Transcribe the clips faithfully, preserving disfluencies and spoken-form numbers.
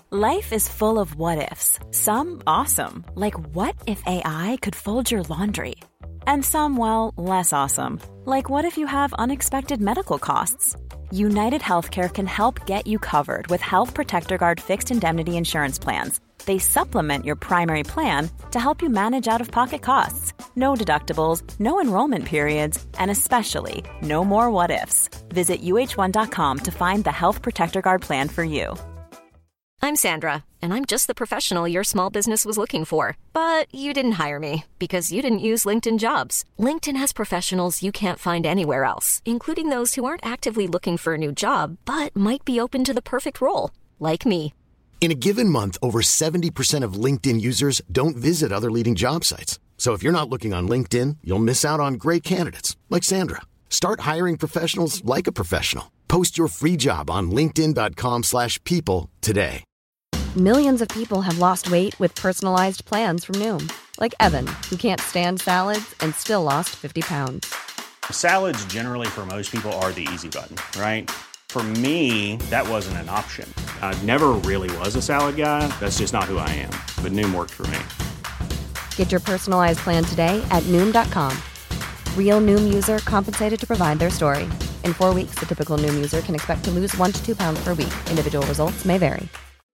Life is full of what-ifs. Some awesome, like what if A I could fold your laundry? And some, well, less awesome, like what if you have unexpected medical costs? United Healthcare can help get you covered with Health Protector Guard fixed indemnity insurance plans. They supplement your primary plan to help you manage out-of-pocket costs. No deductibles, no enrollment periods, and especially no more what-ifs. Visit U H one dot com to find the Health Protector Guard plan for you. I'm Sandra, and I'm just the professional your small business was looking for. But you didn't hire me because you didn't use LinkedIn Jobs. LinkedIn has professionals you can't find anywhere else, including those who aren't actively looking for a new job, but might be open to the perfect role, like me. In a given month, over seventy percent of LinkedIn users don't visit other leading job sites. So if you're not looking on LinkedIn, you'll miss out on great candidates like Sandra. Start hiring professionals like a professional. Post your free job on linkedin dot com slash people today. Millions of people have lost weight with personalized plans from Noom. Like Evan, who can't stand salads and still lost fifty pounds. Salads generally for most people are the easy button, right? For me, that wasn't an option. I never really was a salad guy. That's just not who I am. But Noom worked for me. Get your personalized plan today at Noom dot com. Real Noom user compensated to provide their story. In four weeks, the typical Noom user can expect to lose one to two pounds per week. Individual results may vary.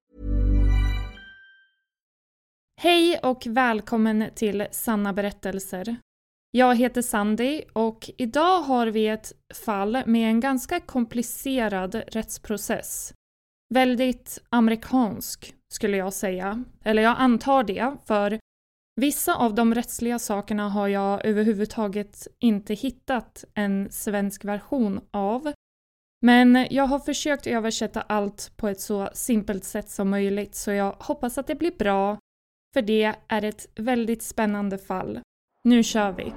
Hej och välkommen till Sanna berättelser. Jag heter Sandy och idag har vi ett fall med en ganska komplicerad rättsprocess. Väldigt amerikansk skulle jag säga. Eller jag antar det, för vissa av de rättsliga sakerna har jag överhuvudtaget inte hittat en svensk version av. Men jag har försökt översätta allt på ett så simpelt sätt som möjligt, så jag hoppas att det blir bra, för det är ett väldigt spännande fall. Nu kör vi!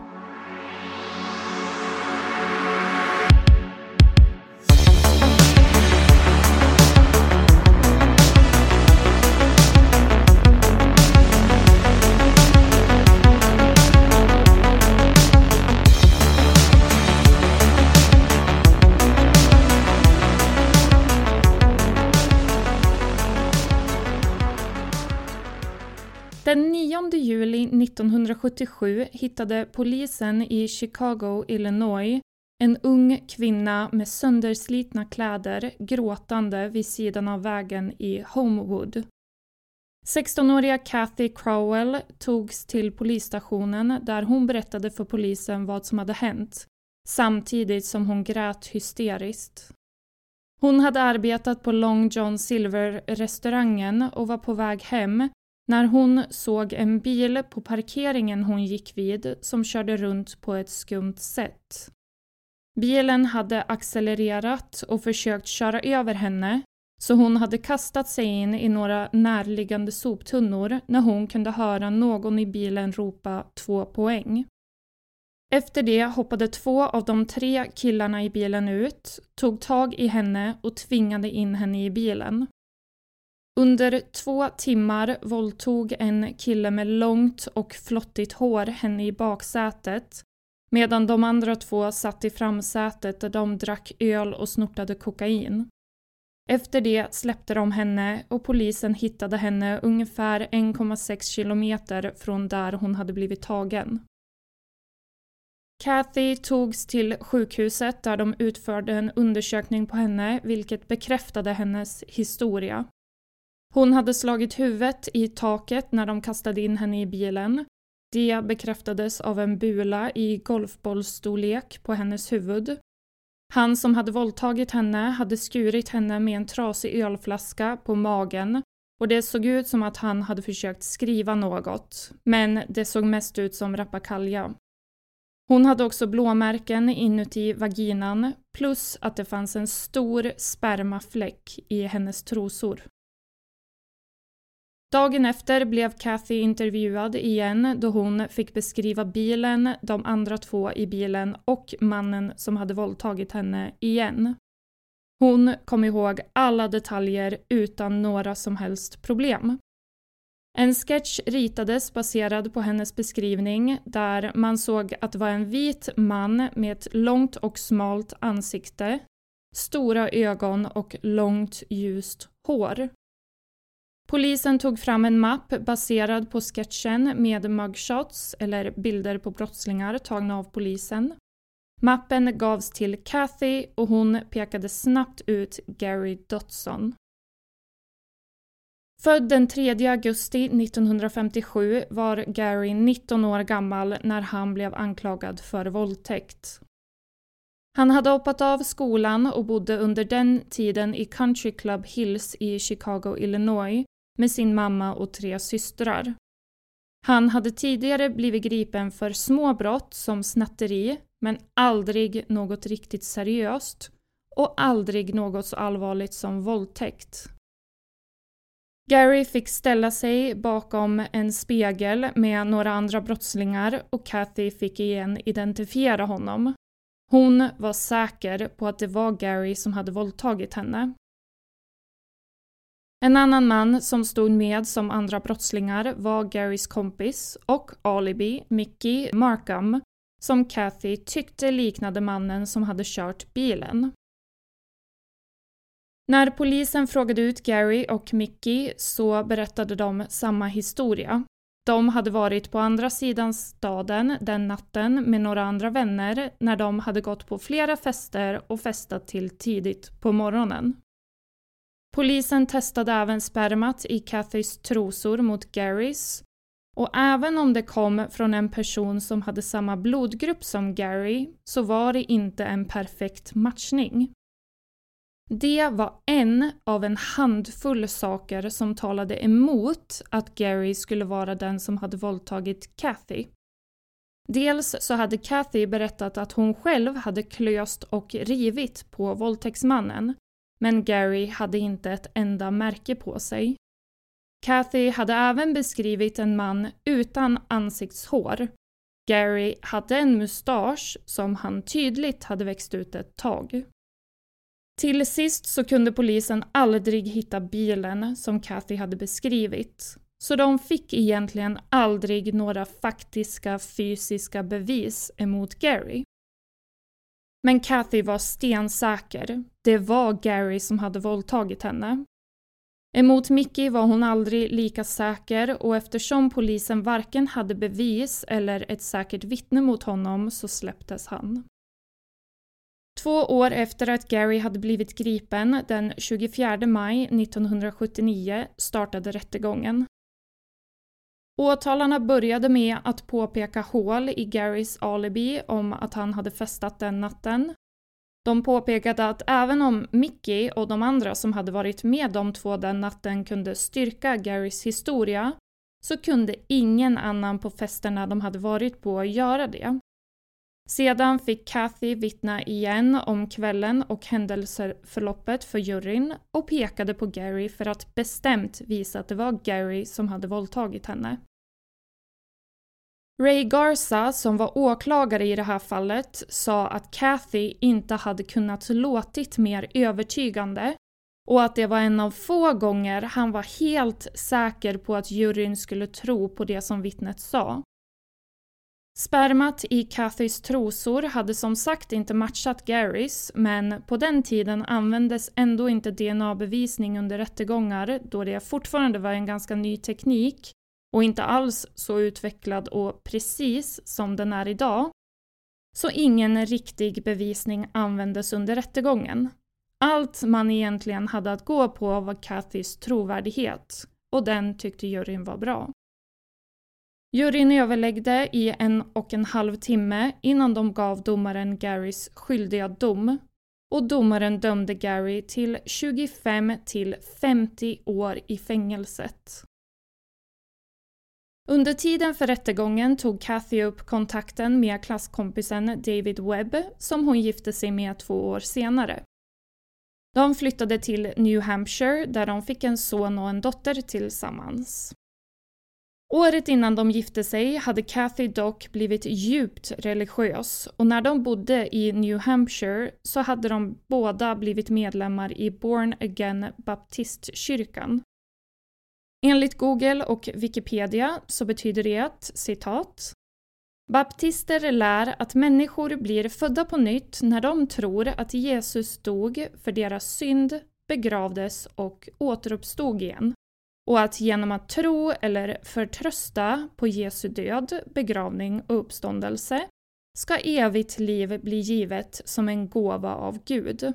Den nionde juli nittonhundrasjuttiosju hittade polisen i Chicago, Illinois, en ung kvinna med sönderslitna kläder gråtande vid sidan av vägen i Homewood. sextonåriga Kathy Crowell togs till polisstationen där hon berättade för polisen vad som hade hänt, samtidigt som hon grät hysteriskt. Hon hade arbetat på Long John Silver-restaurangen och var på väg hem när hon såg en bil på parkeringen hon gick vid som körde runt på ett skumt sätt. Bilen hade accelererat och försökt köra över henne, så hon hade kastat sig in i några närliggande soptunnor när hon kunde höra någon i bilen ropa två poäng. Efter det hoppade två av de tre killarna i bilen ut, tog tag i henne och tvingade in henne i bilen. Under två timmar våldtog en kille med långt och flottigt hår henne i baksätet, medan de andra två satt i framsätet där de drack öl och snortade kokain. Efter det släppte de henne och polisen hittade henne ungefär en komma sex kilometer från där hon hade blivit tagen. Kathy togs till sjukhuset där de utförde en undersökning på henne, vilket bekräftade hennes historia. Hon hade slagit huvudet i taket när de kastade in henne i bilen. Det bekräftades av en bula i golfbollstorlek på hennes huvud. Han som hade våldtagit henne hade skurit henne med en trasig ölflaska på magen, och det såg ut som att han hade försökt skriva något, men det såg mest ut som rappakalja. Hon hade också blåmärken inuti vaginan, plus att det fanns en stor spermafläck i hennes trosor. Dagen efter blev Kathy intervjuad igen då hon fick beskriva bilen, de andra två i bilen och mannen som hade våldtagit henne igen. Hon kom ihåg alla detaljer utan några som helst problem. En sketch ritades baserad på hennes beskrivning där man såg att det var en vit man med ett långt och smalt ansikte, stora ögon och långt ljust hår. Polisen tog fram en mapp baserad på sketchen med mugshots eller bilder på brottslingar tagna av polisen. Mappen gavs till Kathy och hon pekade snabbt ut Gary Dotson. Född den tredje augusti nittonhundrafemtiosju var Gary nitton år gammal när han blev anklagad för våldtäkt. Han hade hoppat av skolan och bodde under den tiden i Country Club Hills i Chicago, Illinois med sin mamma och tre systrar. Han hade tidigare blivit gripen för små brott som snatteri, men aldrig något riktigt seriöst och aldrig något så allvarligt som våldtäkt. Gary fick ställa sig bakom en spegel med några andra brottslingar och Kathy fick igen identifiera honom. Hon var säker på att det var Gary som hade våldtagit henne. En annan man som stod med som andra brottslingar var Garys kompis och alibi Mickey Markham, som Kathy tyckte liknade mannen som hade kört bilen. När polisen frågade ut Gary och Mickey så berättade de samma historia. De hade varit på andra sidan staden den natten med några andra vänner när de hade gått på flera fester och festat till tidigt på morgonen. Polisen testade även spermat i Kathys trosor mot Garys, och även om det kom från en person som hade samma blodgrupp som Gary så var det inte en perfekt matchning. Det var en av en handfull saker som talade emot att Gary skulle vara den som hade våldtagit Kathy. Dels så hade Kathy berättat att hon själv hade klöst och rivit på våldtäktsmannen, men Gary hade inte ett enda märke på sig. Kathy hade även beskrivit en man utan ansiktshår. Gary hade en mustasch som han tydligt hade växt ut ett tag. Till sist så kunde polisen aldrig hitta bilen som Kathy hade beskrivit, så de fick egentligen aldrig några faktiska fysiska bevis emot Gary. Men Kathy var stensäker. Det var Gary som hade våldtagit henne. Emot Mickey var hon aldrig lika säker, och eftersom polisen varken hade bevis eller ett säkert vittne mot honom så släpptes han. Två år efter att Gary hade blivit gripen, den tjugofjärde maj nittonhundrasjuttionio, startade rättegången. Åtalarna började med att påpeka hål i Garys alibi om att han hade festat den natten. De påpekade att även om Mickey och de andra som hade varit med de två den natten kunde styrka Garys historia, så kunde ingen annan på festerna de hade varit på göra det. Sedan fick Kathy vittna igen om kvällen och händelseförloppet för juryn och pekade på Gary för att bestämt visa att det var Gary som hade våldtagit henne. Ray Garza, som var åklagare i det här fallet, sa att Kathy inte hade kunnat låtit mer övertygande och att det var en av få gånger han var helt säker på att juryn skulle tro på det som vittnet sa. Spermat i Kathys trosor hade som sagt inte matchat Garys, men på den tiden användes ändå inte D N A-bevisning under rättegångar, då det fortfarande var en ganska ny teknik och inte alls så utvecklad och precis som den är idag. Så ingen riktig bevisning användes under rättegången. Allt man egentligen hade att gå på var Kathys trovärdighet, och den tyckte juryn var bra. Juryn överläggde i en och en halv timme innan de gav domaren Garys skyldiga dom, och domaren dömde Gary till tjugofem till femtio år i fängelset. Under tiden för rättegången tog Kathy upp kontakten med klasskompisen David Webb, som hon gifte sig med två år senare. De flyttade till New Hampshire där de fick en son och en dotter tillsammans. Året innan de gifte sig hade Kathy dock blivit djupt religiös, och när de bodde i New Hampshire så hade de båda blivit medlemmar i Born Again Baptistkyrkan. Enligt Google och Wikipedia så betyder det att, citat, baptister lär att människor blir födda på nytt när de tror att Jesus dog för deras synd, begravdes och återuppstod igen. och att genom att tro eller förtrösta på Jesu död, begravning och uppståndelse ska evigt liv bli givet som en gåva av Gud.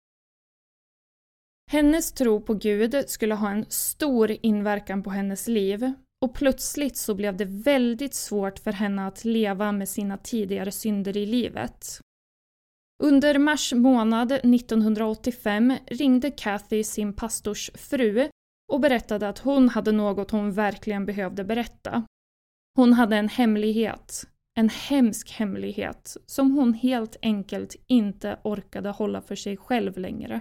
Hennes tro på Gud skulle ha en stor inverkan på hennes liv och plötsligt så blev det väldigt svårt för henne att leva med sina tidigare synder i livet. Under mars månad nittonhundraåttiofem ringde Kathy sin pastors fru och berättade att hon hade något hon verkligen behövde berätta. Hon hade en hemlighet, en hemsk hemlighet som hon helt enkelt inte orkade hålla för sig själv längre.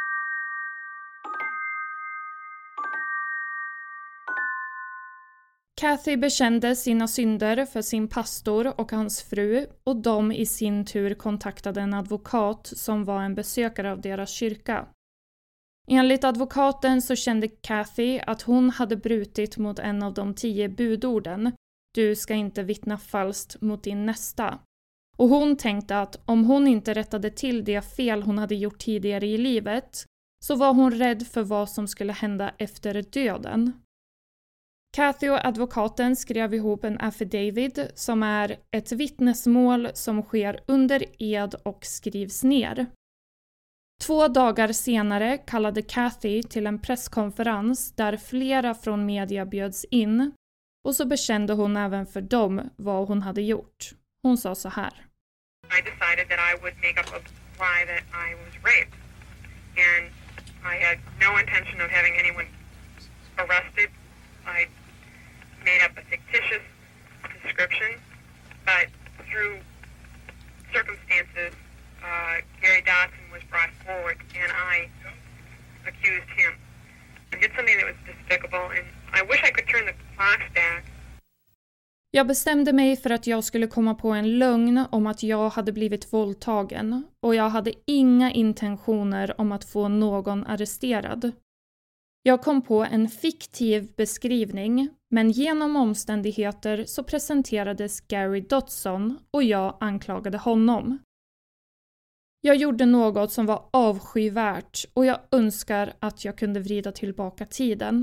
Kathy bekände sina synder för sin pastor och hans fru och de i sin tur kontaktade en advokat som var en besökare av deras kyrka. Enligt advokaten så kände Kathy att hon hade brutit mot en av de tio budorden. Du ska inte vittna falskt mot din nästa. Och hon tänkte att om hon inte rättade till det fel hon hade gjort tidigare i livet så var hon rädd för vad som skulle hända efter döden. Kathy och advokaten skrev ihop en affidavit som är ett vittnesmål som sker under ed och skrivs ner. Två dagar senare kallade Kathy till en presskonferens där flera från media bjöds in och så bekände hon även för dem vad hon hade gjort. Hon sa så här. I decided that I would make up a lie that I was raped and I had no intention of having anyone arrested. I made up a fictitious description, but through circumstances, uh, Gary Dotson was brought forward and I accused him. I did something that was despicable and I wish I could turn the clock back. Jag bestämde mig för att jag skulle komma på en lögn om att jag hade blivit våldtagen och jag hade inga intentioner om att få någon arresterad. Jag kom på en fiktiv beskrivning, men genom omständigheter så presenterades Gary Dotson och jag anklagade honom. Jag gjorde något som var avskyvärt och jag önskar att jag kunde vrida tillbaka tiden.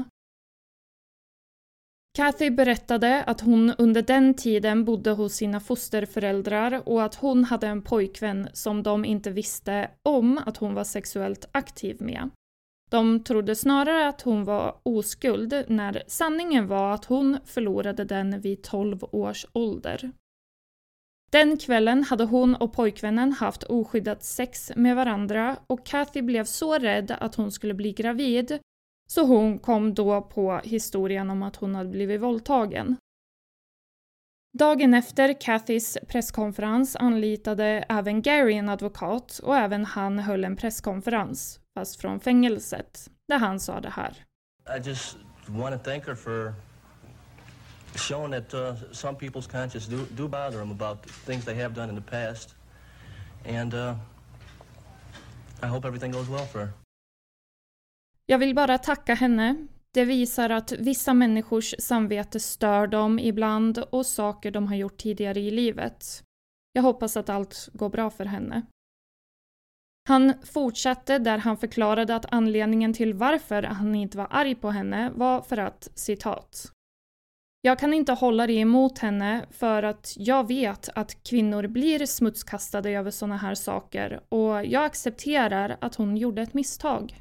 Kathy berättade att hon under den tiden bodde hos sina fosterföräldrar och att hon hade en pojkvän som de inte visste om att hon var sexuellt aktiv med. De trodde snarare att hon var oskuld när sanningen var att hon förlorade den vid tolv års ålder. Den kvällen hade hon och pojkvännen haft oskyddat sex med varandra och Kathy blev så rädd att hon skulle bli gravid så hon kom då på historien om att hon hade blivit våldtagen. Dagen efter Kathys presskonferens anlitade även Gary en advokat och även han höll en presskonferens, fast från fängelset, där han sa det här. I just want to thank her for showing that uh, some people's conscience do, do bother them about things they have done in the past. And uh, I hope everything goes well for her. Jag vill bara tacka henne. Det visar att vissa människors samvete stör dem ibland och saker de har gjort tidigare i livet. Jag hoppas att allt går bra för henne. Han fortsatte där han förklarade att anledningen till varför han inte var arg på henne var för att, citat, jag kan inte hålla det emot henne för att jag vet att kvinnor blir smutskastade över såna här saker och jag accepterar att hon gjorde ett misstag.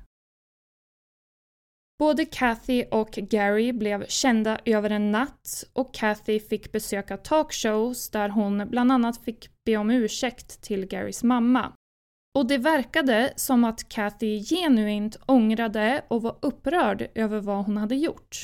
Både Kathy och Gary blev kända över en natt och Kathy fick besöka talkshows där hon bland annat fick be om ursäkt till Garys mamma. Och det verkade som att Kathy genuint ångrade och var upprörd över vad hon hade gjort.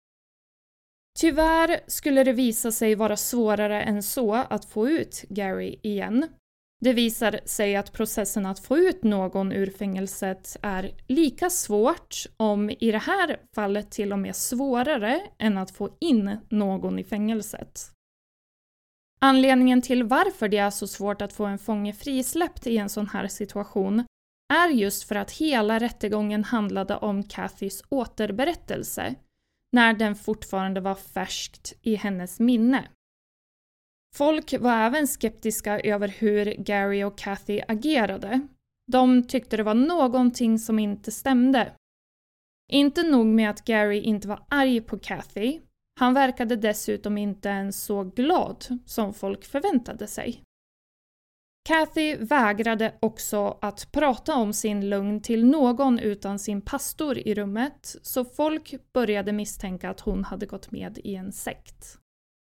Tyvärr skulle det visa sig vara svårare än så att få ut Gary igen. Det visar sig att processen att få ut någon ur fängelset är lika svårt, om i det här fallet till och med svårare, än att få in någon i fängelset. Anledningen till varför det är så svårt att få en fånge frisläppt i en sån här situation är just för att hela rättegången handlade om Kathys återberättelse, när den fortfarande var färskt i hennes minne. Folk var även skeptiska över hur Gary och Kathy agerade. De tyckte det var någonting som inte stämde. Inte nog med att Gary inte var arg på Kathy, han verkade dessutom inte ens så glad som folk förväntade sig. Kathy vägrade också att prata om sin lögn till någon utan sin pastor i rummet, så folk började misstänka att hon hade gått med i en sekt.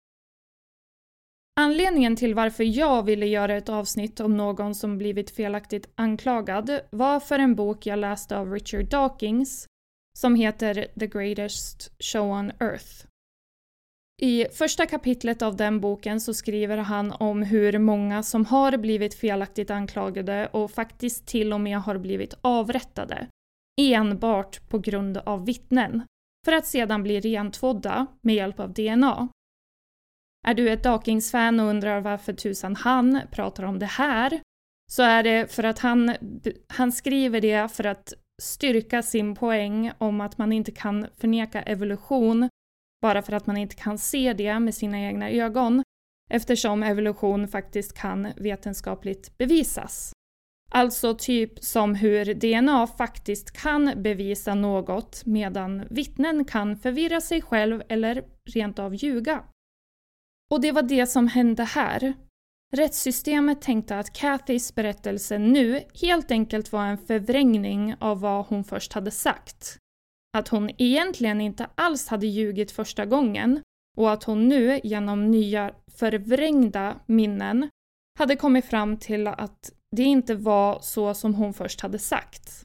Anledningen till varför jag ville göra ett avsnitt om någon som blivit felaktigt anklagad var för en bok jag läste av Richard Dawkins som heter The Greatest Show on Earth. I första kapitlet av den boken så skriver han om hur många som har blivit felaktigt anklagade och faktiskt till och med har blivit avrättade enbart på grund av vittnen för att sedan bli rentvådda med hjälp av D N A. Är du ett Dawkins-fan och undrar varför tusan han pratar om det här, så är det för att han, han skriver det för att styrka sin poäng om att man inte kan förneka evolution bara för att man inte kan se det med sina egna ögon, eftersom evolution faktiskt kan vetenskapligt bevisas. Alltså typ som hur D N A faktiskt kan bevisa något medan vittnen kan förvirra sig själv eller rent av ljuga. Och det var det som hände här. Rättssystemet tänkte att Kathys berättelse nu helt enkelt var en förvrängning av vad hon först hade sagt. Att hon egentligen inte alls hade ljugit första gången och att hon nu genom nya förvrängda minnen hade kommit fram till att det inte var så som hon först hade sagt.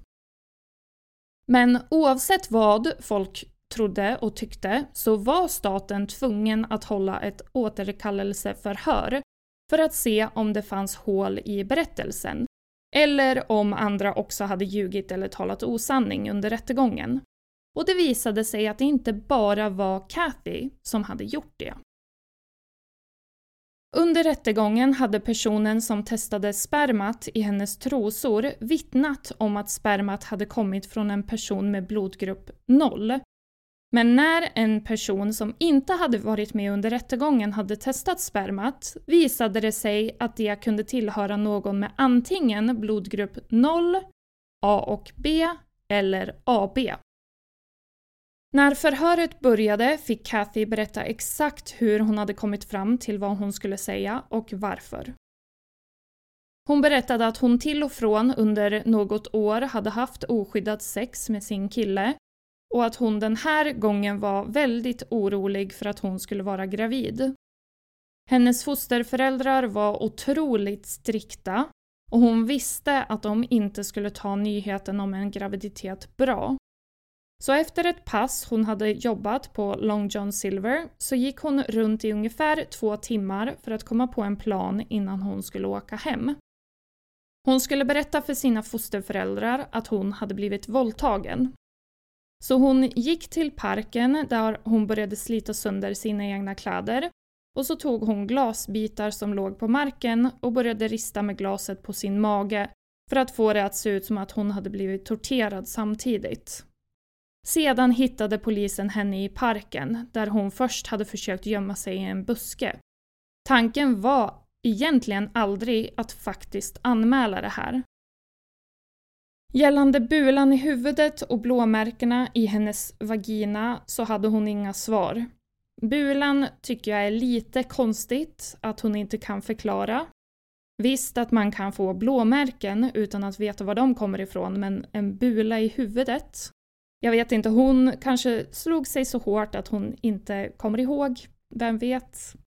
Men oavsett vad folk trodde och tyckte så var staten tvungen att hålla ett återkallelseförhör för att se om det fanns hål i berättelsen eller om andra också hade ljugit eller talat osanning under rättegången. Och det visade sig att det inte bara var Kathy som hade gjort det. Under rättegången hade personen som testade spermat i hennes trosor vittnat om att spermat hade kommit från en person med blodgrupp noll. Men när en person som inte hade varit med under rättegången hade testat spermat visade det sig att det kunde tillhöra någon med antingen blodgrupp noll, A och B eller A B. När förhöret började fick Kathy berätta exakt hur hon hade kommit fram till vad hon skulle säga och varför. Hon berättade att hon till och från under något år hade haft oskyddat sex med sin kille och att hon den här gången var väldigt orolig för att hon skulle vara gravid. Hennes fosterföräldrar var otroligt strikta och hon visste att de inte skulle ta nyheten om en graviditet bra. Så efter ett pass hon hade jobbat på Long John Silver så gick hon runt i ungefär två timmar för att komma på en plan innan hon skulle åka hem. Hon skulle berätta för sina fosterföräldrar att hon hade blivit våldtagen. Så hon gick till parken där hon började slita sönder sina egna kläder och så tog hon glasbitar som låg på marken och började rista med glaset på sin mage för att få det att se ut som att hon hade blivit torterad samtidigt. Sedan hittade polisen henne i parken där hon först hade försökt gömma sig i en buske. Tanken var egentligen aldrig att faktiskt anmäla det här. Gällande bulan i huvudet och blåmärkena i hennes vagina så hade hon inga svar. Bulan tycker jag är lite konstigt att hon inte kan förklara. Visst att man kan få blåmärken utan att veta var de kommer ifrån, men en bula i huvudet. Jag vet inte, hon kanske slog sig så hårt att hon inte kommer ihåg, vem vet.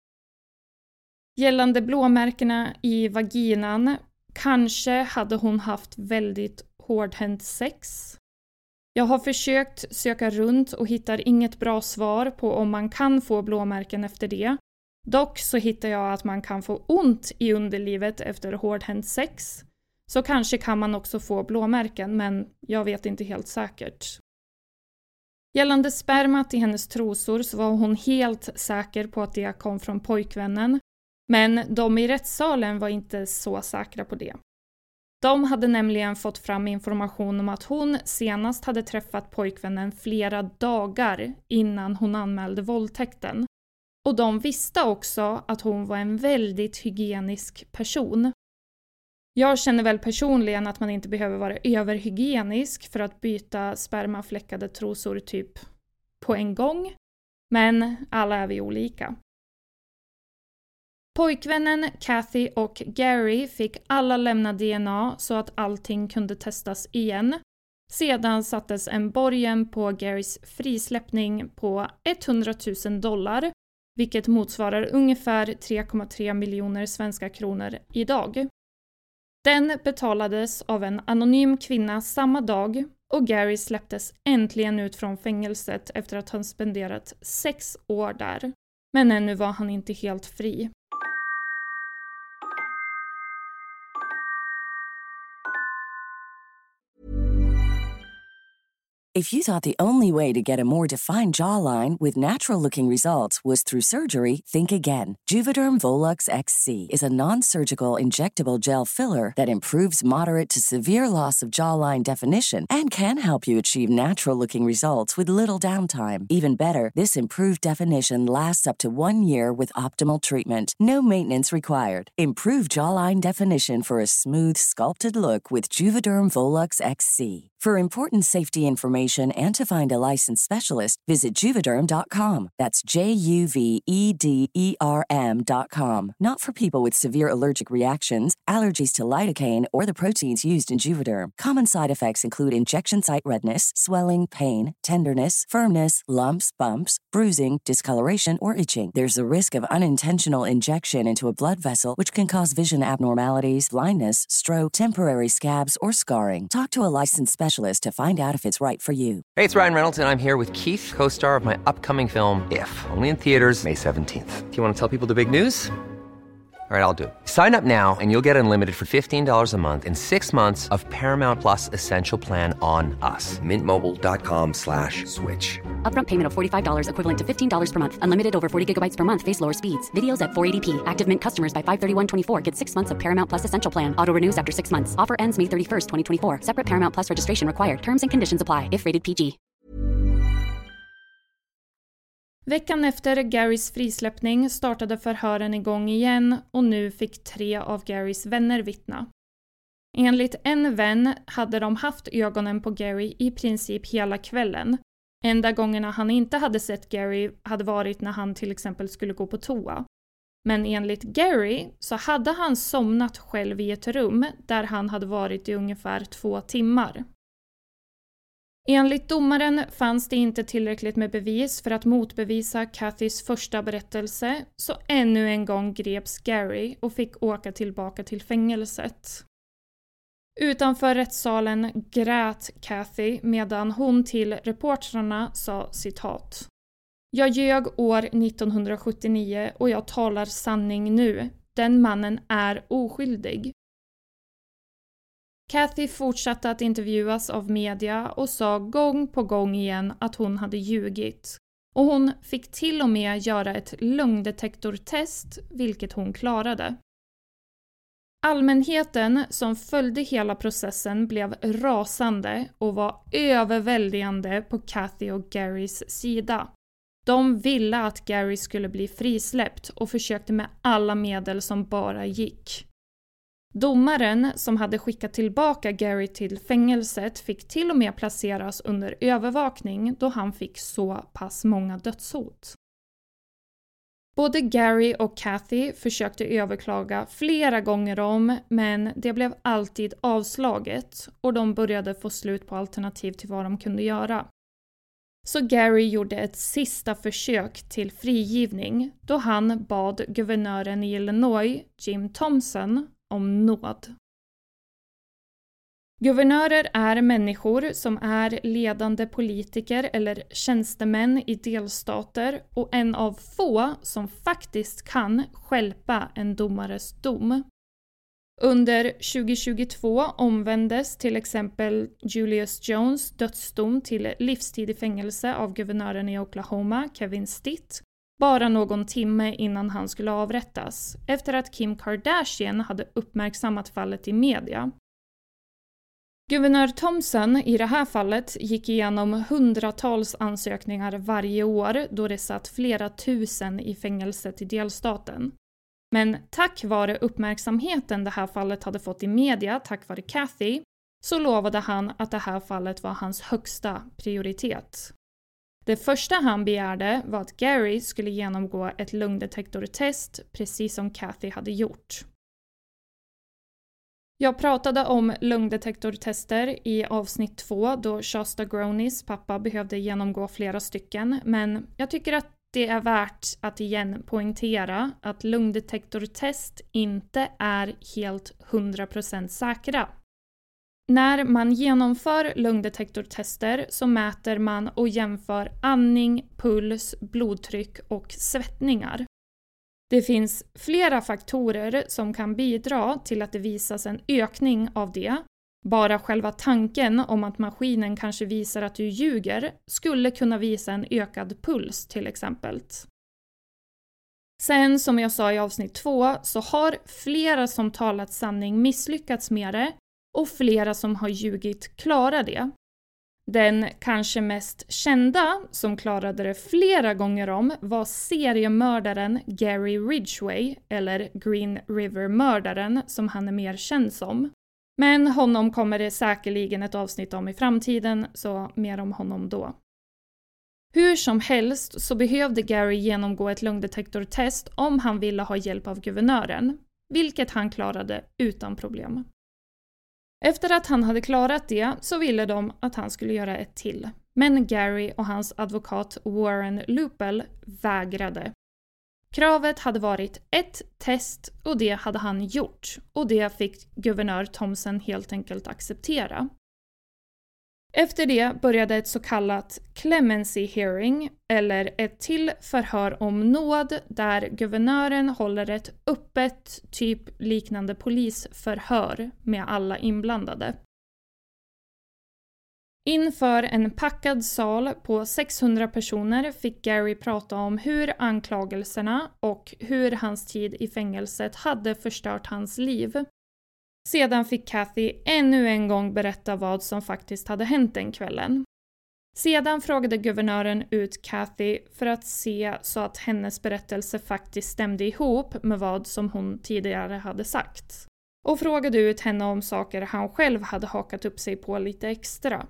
Gällande blåmärkena i vaginan, kanske hade hon haft väldigt hårdhänt sex. Jag har försökt söka runt och hittar inget bra svar på om man kan få blåmärken efter det. Dock så hittar jag att man kan få ont i underlivet efter hårdhänt sex. Så kanske kan man också få blåmärken, men jag vet inte helt säkert. Gällande spermat i hennes trosor så var hon helt säker på att det kom från pojkvännen. Men de i rättssalen var inte så säkra på det. De hade nämligen fått fram information om att hon senast hade träffat pojkvännen flera dagar innan hon anmälde våldtäkten. Och de visste också att hon var en väldigt hygienisk person. Jag känner väl personligen att man inte behöver vara överhygienisk för att byta spermafläckade trosor typ på en gång. Men alla är vi olika. Pojkvännen Kathy och Gary fick alla lämna D N A så att allting kunde testas igen. Sedan sattes en borgen på Garys frisläppning på hundratusen dollar, vilket motsvarar ungefär tre komma tre miljoner svenska kronor idag. Den betalades av en anonym kvinna samma dag och Gary släpptes äntligen ut från fängelset efter att han spenderat sex år där. Men ännu var han inte helt fri. If you thought the only way to get a more defined jawline with natural-looking results was through surgery, think again. Juvederm Volux X C is a non-surgical injectable gel filler that improves moderate to severe loss of jawline definition and can help you achieve natural-looking results with little downtime. Even better, this improved definition lasts up to one year with optimal treatment. No maintenance required. Improve jawline definition for a smooth, sculpted look with Juvederm Volux X C. For important safety information and to find a licensed specialist, visit Juvederm dot com. That's J U V E D E R M dot com. Not for people with severe allergic reactions, allergies to lidocaine, or the proteins used in Juvederm. Common side effects include injection site redness, swelling, pain, tenderness, firmness, lumps, bumps, bruising, discoloration, or itching. There's a risk of unintentional injection into a blood vessel, which can cause vision abnormalities, blindness, stroke, temporary scabs, or scarring. Talk to a licensed specialist to find out if it's right for you. Hey, it's Ryan Reynolds, and I'm here with Keith, co-star of my upcoming film, If, only in theaters May seventeenth. Do you want to tell people the big news? All right, I'll do it. Sign up now and you'll get unlimited for fifteen dollars a month and six months of Paramount Plus Essential Plan on us. Mint Mobile dot com slash switch. Upfront payment of forty-five dollars equivalent to fifteen dollars per month. Unlimited over forty gigabytes per month. Face lower speeds. Videos at four eighty p. Active Mint customers by five thirty-one twenty-four get six months of Paramount Plus Essential Plan. Auto renews after six months. Offer ends May thirty-first, twenty twenty-four. Separate Paramount Plus registration required. Terms and conditions apply if rated P G. Veckan efter Garys frisläppning startade förhören igång igen och nu fick tre av Garys vänner vittna. Enligt en vän hade de haft ögonen på Gary i princip hela kvällen. Enda gångerna han inte hade sett Gary hade varit när han till exempel skulle gå på toa. Men enligt Gary så hade han somnat själv i ett rum där han hade varit i ungefär två timmar. Enligt domaren fanns det inte tillräckligt med bevis för att motbevisa Kathys första berättelse, så ännu en gång greps Gary och fick åka tillbaka till fängelset. Utanför rättssalen grät Kathy medan hon till reportrarna sa citat: "Jag ljög år nittonhundrasjuttionio och jag talar sanning nu. Den mannen är oskyldig." Kathy fortsatte att intervjuas av media och sa gång på gång igen att hon hade ljugit. Och hon fick till och med göra ett lögndetektortest, vilket hon klarade. Allmänheten som följde hela processen blev rasande och var överväldigande på Kathy och Garys sida. De ville att Gary skulle bli frisläppt och försökte med alla medel som bara gick. Domaren som hade skickat tillbaka Gary till fängelset fick till och med placeras under övervakning då han fick så pass många dödshot. Både Gary och Kathy försökte överklaga flera gånger om, men det blev alltid avslaget och de började få slut på alternativ till vad de kunde göra. Så Gary gjorde ett sista försök till frigivning då han bad guvernören i Illinois, Jim Thompson, om nåd. Guvernörer är människor som är ledande politiker eller tjänstemän i delstater och en av få som faktiskt kan stjälpa en domares dom. Under tjugohundratjugotvå omvändes till exempel Julius Jones dödsdom till livstid i fängelse av guvernören i Oklahoma, Kevin Stitt, bara någon timme innan han skulle avrättas, efter att Kim Kardashian hade uppmärksammat fallet i media. Guvernör Thompson i det här fallet gick igenom hundratals ansökningar varje år då det satt flera tusen i fängelset i delstaten. Men tack vare uppmärksamheten det här fallet hade fått i media, tack vare Kathy, så lovade han att det här fallet var hans högsta prioritet. Det första han begärde var att Gary skulle genomgå ett lögndetektortest, precis som Kathy hade gjort. Jag pratade om lögndetektortester i avsnitt två då Shasta Gronis pappa behövde genomgå flera stycken, men jag tycker att det är värt att igen poängtera att lögndetektortest inte är helt hundra procent säkra. När man genomför lögndetektortester så mäter man och jämför andning, puls, blodtryck och svettningar. Det finns flera faktorer som kan bidra till att det visas en ökning av det. Bara själva tanken om att maskinen kanske visar att du ljuger skulle kunna visa en ökad puls till exempel. Sen som jag sa i avsnitt två så har flera som talat sanning misslyckats med det och flera som har ljugit klarat det. Den kanske mest kända som klarade det flera gånger om var seriemördaren Gary Ridgway, eller Green River-mördaren som han är mer känd som. Men honom kommer det säkerligen ett avsnitt om i framtiden, så mer om honom då. Hur som helst så behövde Gary genomgå ett lögndetektortest om han ville ha hjälp av guvernören, vilket han klarade utan problem. Efter att han hade klarat det så ville de att han skulle göra ett till. Men Gary och hans advokat Warren Lupel vägrade. Kravet hade varit ett test och det hade han gjort. Och det fick guvernör Thompson helt enkelt acceptera. Efter det började ett så kallat clemency hearing, eller ett till förhör om nåd där guvernören håller ett öppet, typ liknande polisförhör med alla inblandade. Inför en packad sal på sexhundra personer fick Gary prata om hur anklagelserna och hur hans tid i fängelset hade förstört hans liv. Sedan fick Kathy ännu en gång berätta vad som faktiskt hade hänt den kvällen. Sedan frågade guvernören ut Kathy för att se så att hennes berättelse faktiskt stämde ihop med vad som hon tidigare hade sagt. Och frågade ut henne om saker han själv hade hakat upp sig på lite extra.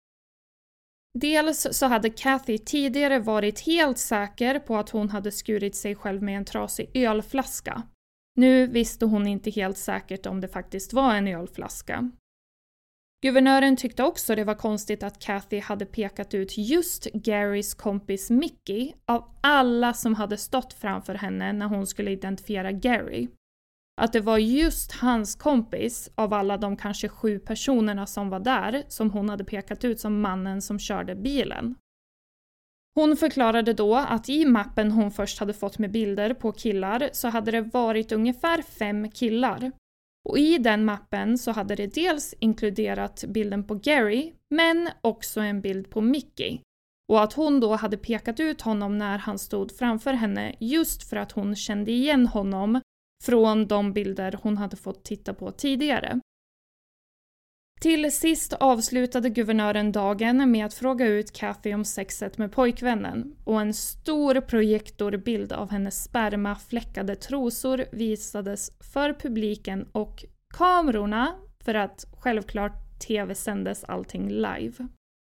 Dels så hade Kathy tidigare varit helt säker på att hon hade skurit sig själv med en trasig ölflaska. Nu visste hon inte helt säkert om det faktiskt var en ölflaska. Guvernören tyckte också det var konstigt att Kathy hade pekat ut just Garys kompis Mickey av alla som hade stått framför henne när hon skulle identifiera Gary. Att det var just hans kompis av alla de kanske sju personerna som var där som hon hade pekat ut som mannen som körde bilen. Hon förklarade då att i mappen hon först hade fått med bilder på killar så hade det varit ungefär fem killar. Och i den mappen så hade det dels inkluderat bilden på Gary men också en bild på Mickey. Och att hon då hade pekat ut honom när han stod framför henne just för att hon kände igen honom från de bilder hon hade fått titta på tidigare. Till sist avslutade guvernören dagen med att fråga ut Kathy om sexet med pojkvännen och en stor projektorbild av hennes spermafläckade trosor visades för publiken och kamerorna för att självklart tv-sändes allting live.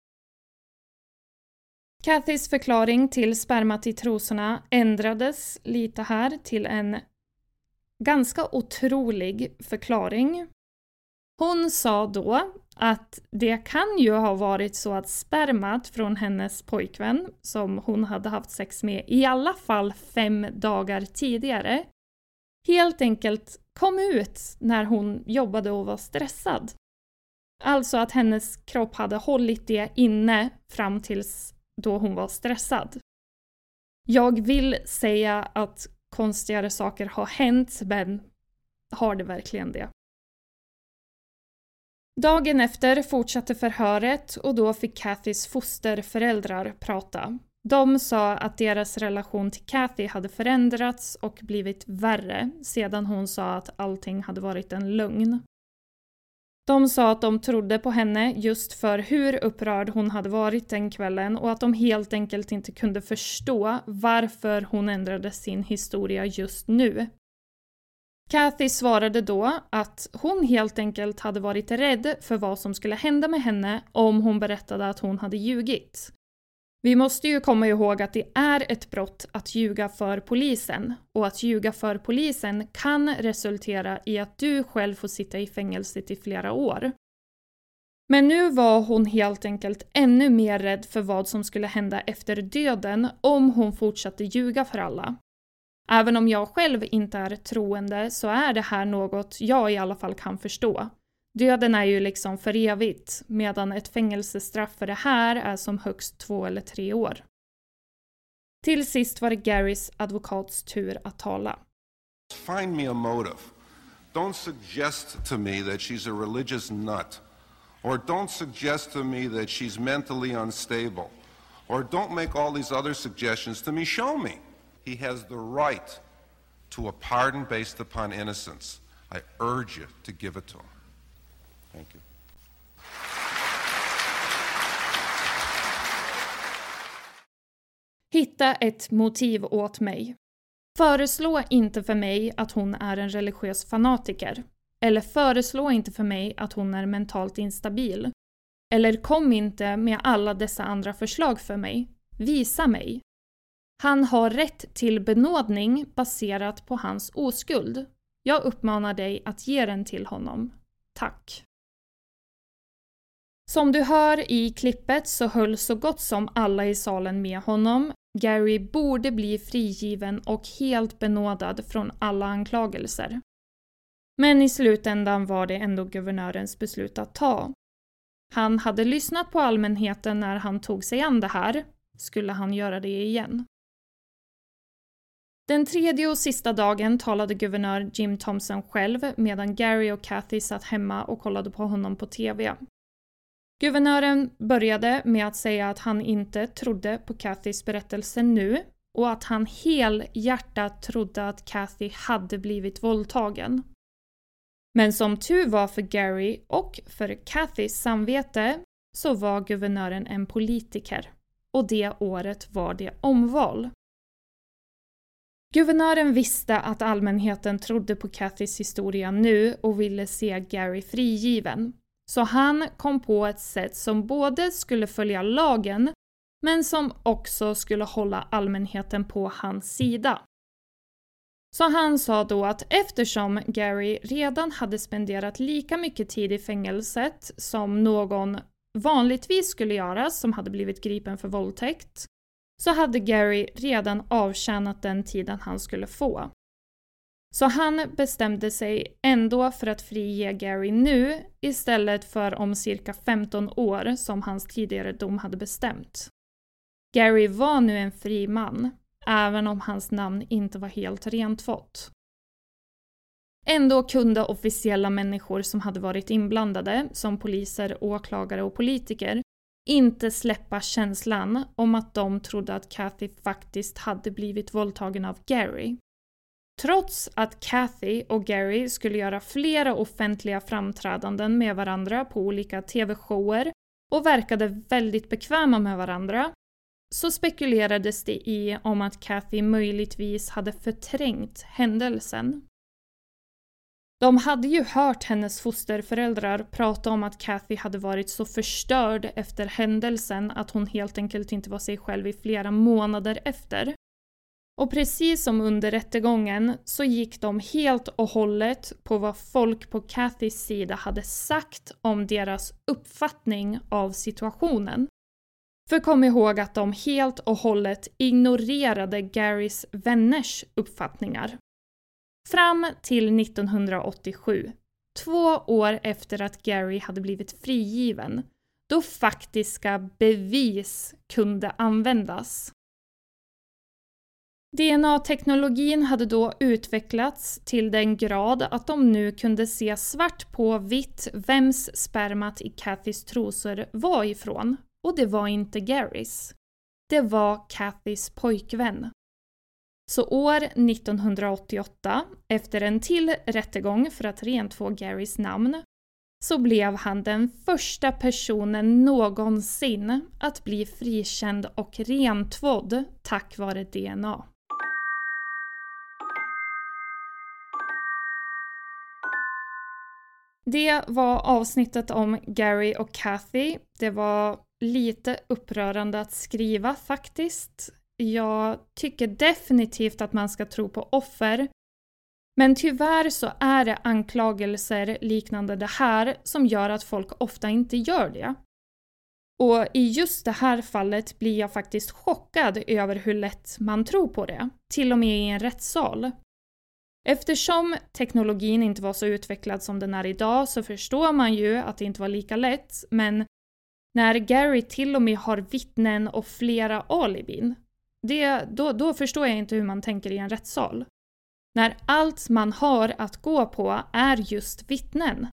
Kathys förklaring till spermat i trosorna ändrades lite här till en ganska otrolig förklaring. Hon sa då att det kan ju ha varit så att spermat från hennes pojkvän som hon hade haft sex med i alla fall fem dagar tidigare helt enkelt kom ut när hon jobbade och var stressad. Alltså att hennes kropp hade hållit det inne fram tills då hon var stressad. Jag vill säga att konstigare saker har hänt, men har det verkligen det? Dagen efter fortsatte förhöret och då fick Kathys fosterföräldrar prata. De sa att deras relation till Kathy hade förändrats och blivit värre sedan hon sa att allting hade varit en lögn. De sa att de trodde på henne just för hur upprörd hon hade varit den kvällen och att de helt enkelt inte kunde förstå varför hon ändrade sin historia just nu. Kathy svarade då att hon helt enkelt hade varit rädd för vad som skulle hända med henne om hon berättade att hon hade ljugit. Vi måste ju komma ihåg att det är ett brott att ljuga för polisen, och att ljuga för polisen kan resultera i att du själv får sitta i fängelset i flera år. Men nu var hon helt enkelt ännu mer rädd för vad som skulle hända efter döden om hon fortsatte ljuga för alla. Även om jag själv inte är troende så är det här något jag i alla fall kan förstå. Döden är ju liksom för evigt, medan ett fängelsestraff för det här är som högst två eller tre år. Till sist var det Garys advokats tur att tala. Find me a motive. Don't suggest to me that she's a religious nut. Or don't suggest to me that she's mentally unstable. Or don't make all these other suggestions to me. Show me. He has the right to a pardon based upon innocence. I urge you to give it to him. Thank you. Hitta ett motiv åt mig. Föreslå inte för mig att hon är en religiös fanatiker. Eller föreslå inte för mig att hon är mentalt instabil. Eller kom inte med alla dessa andra förslag för mig. Visa mig. Han har rätt till benådning baserat på hans oskuld. Jag uppmanar dig att ge den till honom. Tack. Som du hör i klippet så höll så gott som alla i salen med honom. Gary borde bli frigiven och helt benådad från alla anklagelser. Men i slutändan var det ändå guvernörens beslut att ta. Han hade lyssnat på allmänheten när han tog sig an det här. Skulle han göra det igen? Den tredje och sista dagen talade guvernör Jim Thompson själv medan Gary och Kathy satt hemma och kollade på honom på tv. Guvernören började med att säga att han inte trodde på Kathys berättelse nu och att han helhjärtat trodde att Kathy hade blivit våldtagen. Men som tur var för Gary och för Kathys samvete så var guvernören en politiker och det året var det omval. Guvernören visste att allmänheten trodde på Kathys historia nu och ville se Gary frigiven. Så han kom på ett sätt som både skulle följa lagen men som också skulle hålla allmänheten på hans sida. Så han sa då att eftersom Gary redan hade spenderat lika mycket tid i fängelset som någon vanligtvis skulle göra som hade blivit gripen för våldtäkt, så hade Gary redan avtjänat den tiden han skulle få. Så han bestämde sig ändå för att frige Gary nu istället för om cirka femton år som hans tidigare dom hade bestämt. Gary var nu en fri man, även om hans namn inte var helt rentvått. Ändå kunde officiella människor som hade varit inblandade, som poliser, åklagare och politiker, inte släppa känslan om att de trodde att Kathy faktiskt hade blivit våldtagen av Gary. Trots att Kathy och Gary skulle göra flera offentliga framträdanden med varandra på olika tv-shower och verkade väldigt bekväma med varandra, så spekulerades det i om att Kathy möjligtvis hade förträngt händelsen. De hade ju hört hennes fosterföräldrar prata om att Kathy hade varit så förstörd efter händelsen att hon helt enkelt inte var sig själv i flera månader efter. Och precis som under rättegången så gick de helt och hållet på vad folk på Kathys sida hade sagt om deras uppfattning av situationen. För kom ihåg att de helt och hållet ignorerade Garys vänners uppfattningar. Fram till nittonhundraåttiosju, två år efter att Gary hade blivit frigiven, då faktiska bevis kunde användas. D N A-teknologin hade då utvecklats till den grad att de nu kunde se svart på vitt vems spermat i Kathys trosor var ifrån. Och det var inte Garys. Det var Kathys pojkvän. Så år nittonhundraåttioåtta, efter en till rättegång för att rentvå Garys namn, så blev han den första personen någonsin att bli frikänd och rentvådd tack vare D N A. Det var avsnittet om Gary och Kathy. Det var lite upprörande att skriva faktiskt. Jag tycker definitivt att man ska tro på offer. Men tyvärr så är det anklagelser liknande det här som gör att folk ofta inte gör det. Och i just det här fallet blir jag faktiskt chockad över hur lätt man tror på det, till och med i en rättssal. Eftersom teknologin inte var så utvecklad som den är idag så förstår man ju att det inte var lika lätt, men när Gary till och med har vittnen och flera alibin, det, då, då förstår jag inte hur man tänker i en rättssal. När allt man har att gå på är just vittnen.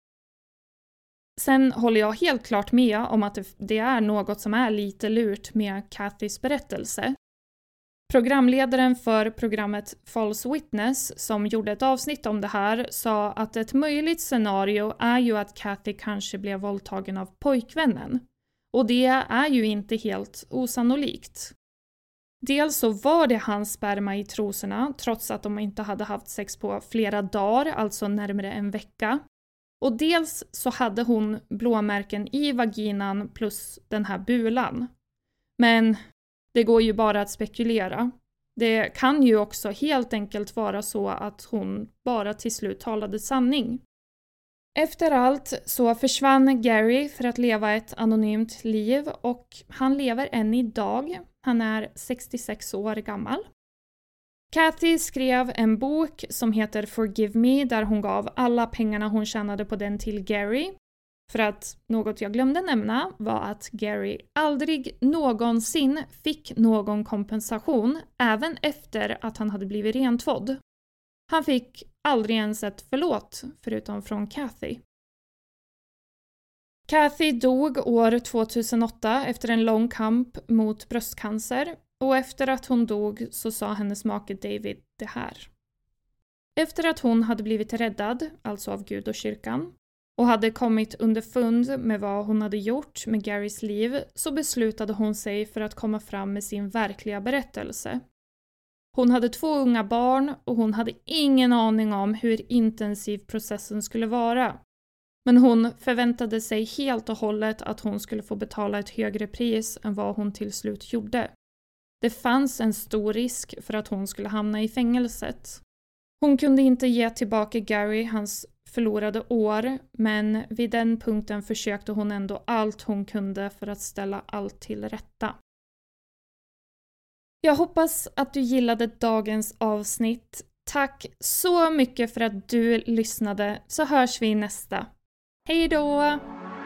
Sen håller jag helt klart med om att det är något som är lite lurt med Kathys berättelse. Programledaren för programmet False Witness som gjorde ett avsnitt om det här sa att ett möjligt scenario är ju att Kathy kanske blev våldtagen av pojkvännen. Och det är ju inte helt osannolikt. Dels så var det hans sperma i trosorna trots att de inte hade haft sex på flera dagar, alltså närmare en vecka. Och dels så hade hon blåmärken i vaginan plus den här bulan. Men det går ju bara att spekulera. Det kan ju också helt enkelt vara så att hon bara till slut talade sanning. Efter allt så försvann Gary för att leva ett anonymt liv och han lever än idag. Han är sextiosex år gammal. Kathy skrev en bok som heter Forgive Me där hon gav alla pengarna hon tjänade på den till Gary. För att något jag glömde nämna var att Gary aldrig någonsin fick någon kompensation även efter att han hade blivit rentvådd. Han fick aldrig ens ett förlåt förutom från Kathy. Kathy dog år tjugohundraåtta efter en lång kamp mot bröstcancer och efter att hon dog så sa hennes make David det här. Efter att hon hade blivit räddad, alltså av Gud och kyrkan, och hade kommit underfund med vad hon hade gjort med Garys liv så beslutade hon sig för att komma fram med sin verkliga berättelse. Hon hade två unga barn och hon hade ingen aning om hur intensiv processen skulle vara. Men hon förväntade sig helt och hållet att hon skulle få betala ett högre pris än vad hon till slut gjorde. Det fanns en stor risk för att hon skulle hamna i fängelset. Hon kunde inte ge tillbaka Gary hans förlorade år, men vid den punkten försökte hon ändå allt hon kunde för att ställa allt till rätta. Jag hoppas att du gillade dagens avsnitt. Tack så mycket för att du lyssnade, så hörs vi i nästa. Hej då!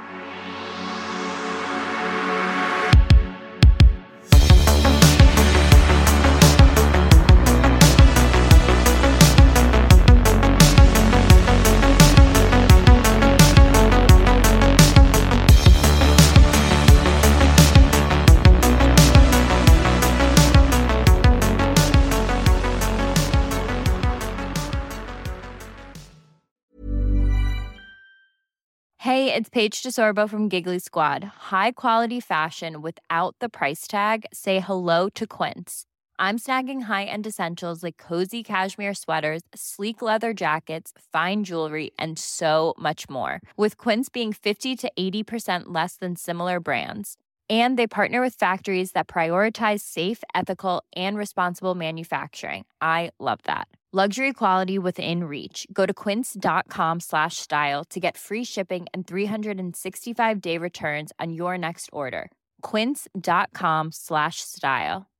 Hey, it's Paige DeSorbo from Giggly Squad. High quality fashion without the price tag. Say hello to Quince. I'm snagging high-end essentials like cozy cashmere sweaters, sleek leather jackets, fine jewelry, and so much more. With Quince being fifty to eighty percent less than similar brands. And they partner with factories that prioritize safe, ethical, and responsible manufacturing. I love that. Luxury quality within reach. Go to quince.com slash style to get free shipping and three sixty-five day returns on your next order. Quince.com slash style.